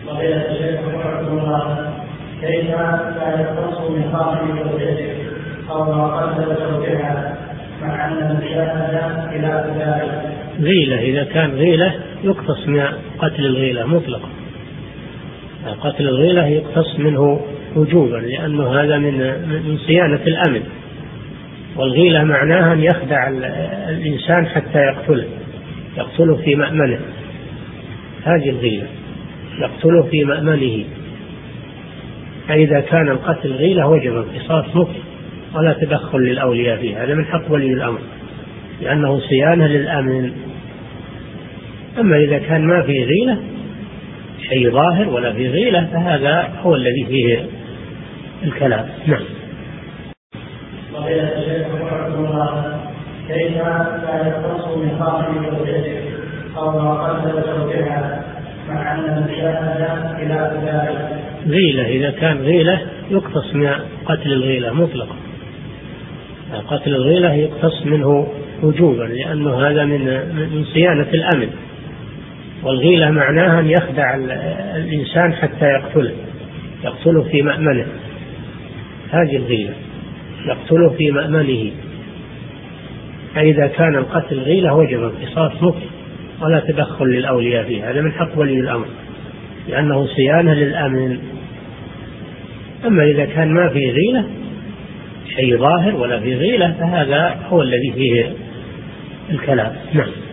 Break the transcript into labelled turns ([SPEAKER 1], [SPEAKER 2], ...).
[SPEAKER 1] فضيلة الشيخ رحمه الله، كيف لا يختص من خاطب زوجته أو ما قتل زوجها مع أن المشاهدة خلاف ذلك؟
[SPEAKER 2] غيلة، إذا كان غيلة يقتص من قتل الغيلة مطلقا. قتل الغيلة يقتص منه وجوبا، لأنه هذا من صيانة الأمن. والغيلة معناها أن يخدع الإنسان حتى يقتله في مأمنه. هذه الغيلة، يقتله في مأمنه. فإذا كان القتل غيلة وجب القصاص مطلق ولا تدخل للأولياء فيه، هذا من حق ولي الأمر لأنه صيانة للأمن. أما إذا كان ما فيه غيلة، شيء ظاهر ولا فيه غيلة، فهذا هو الذي فيه الكلام. نعم.
[SPEAKER 1] فضيلة الشيخ رحمه الله، كيف لا يختص من خاطب زوجته أو ما قتل زوجها مع أن المشاهدة خلاف ذلك؟
[SPEAKER 2] غيلة، إذا كان غيلة يقتص من قتل الغيلة مطلقا. قتل الغيلة يقتص منه وجوبا، لأنه هذا من صيانة الأمن. والغيلة معناها أن يخدع الإنسان حتى يقتله في مأمنه. هذه الغيلة، يقتله في مأمنه. فإذا كان القتل غيلة وجب القصاص مطلق ولا تدخل للأولياء فيه، هذا من حق ولي الأمر لأنه صيانة للأمن. أما إذا كان ما فيه غيلة، شيء ظاهر ولا فيه غيلة، فهذا هو الذي فيه الكلام. نعم.